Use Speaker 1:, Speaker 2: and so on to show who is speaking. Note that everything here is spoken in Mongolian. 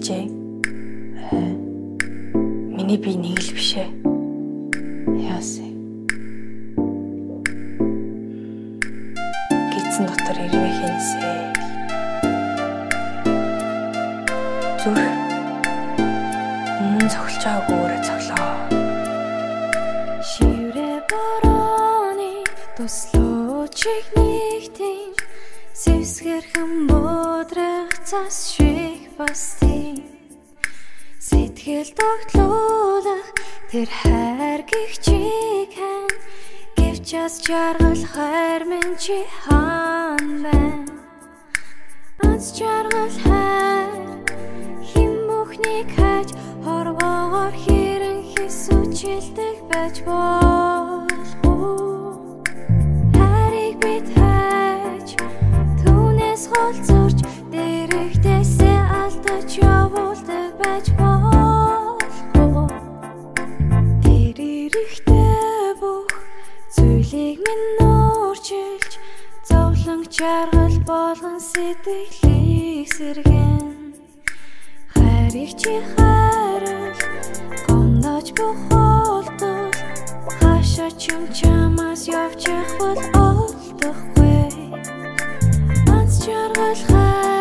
Speaker 1: хэлжээ. Миний би нэг л биш ээ. Яасан. Гидсэн дотор ирвэ хэнсээ. Зүр мөн цохилж байгаагүй өөрөө цоглоо.
Speaker 2: Шиврэ борооны туслуу чигнийхтэн сэвсгэрхэн мудрах цас шиг бастын сэтгэл тогтлуулах тэр хайр гихчиг хэн гэвч аз жаргал хайр минь чи хаан байна аз жаргал хайр хим бүхнийг хайж хорвоогоор хэрэн хисүүчилдэг байж болох хайрыг бид хайж түүнээс холцорч дэрэгдээсээ алдаж явуулдаг байж болох тэр эрэхтэй бүх зүйлийг минь өөрчилж зовлон жаргал болгон сэтгэлийг сэргэн хайрыг чи хайрал гомдож бохолдол хаашаа ч юм чамаас явж явах бол олдохгүй аз жаргал хайр